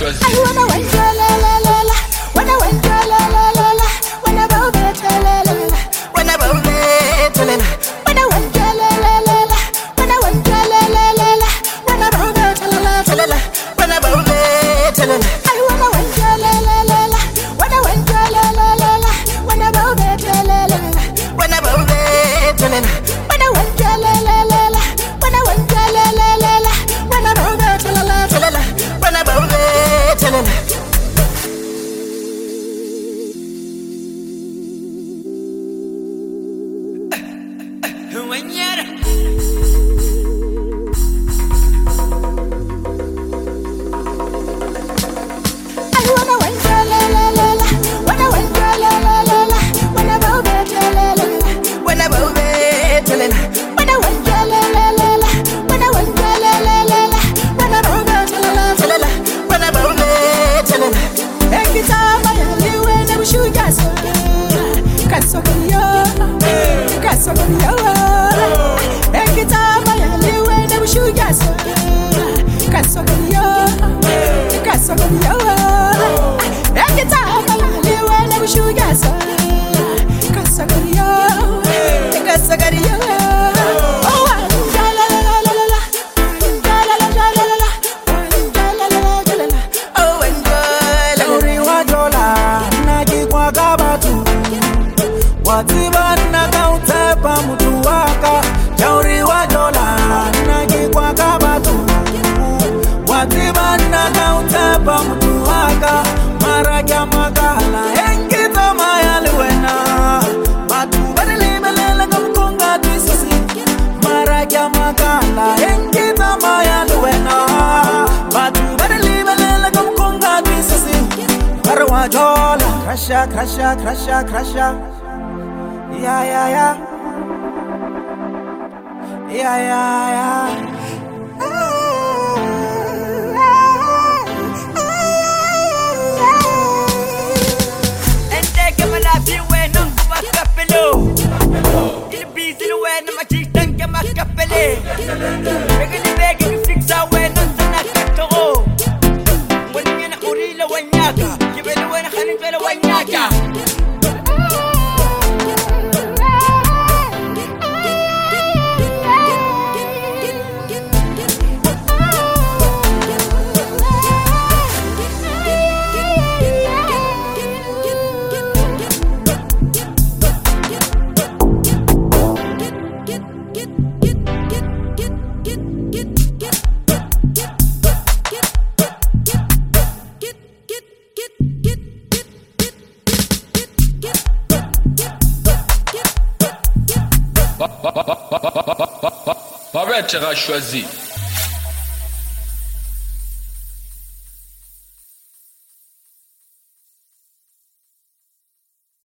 choisi. Crasha. Yeah. And take him a lap, you went on to my capello. Il busy the way, no, my cheese, thank you, my capelli. Begging, begging, fix our way, no, Sanakato. When you're in a Urila, Wanyaka, give it away, Hanibella, Wanyaka. Barrette sera choisi.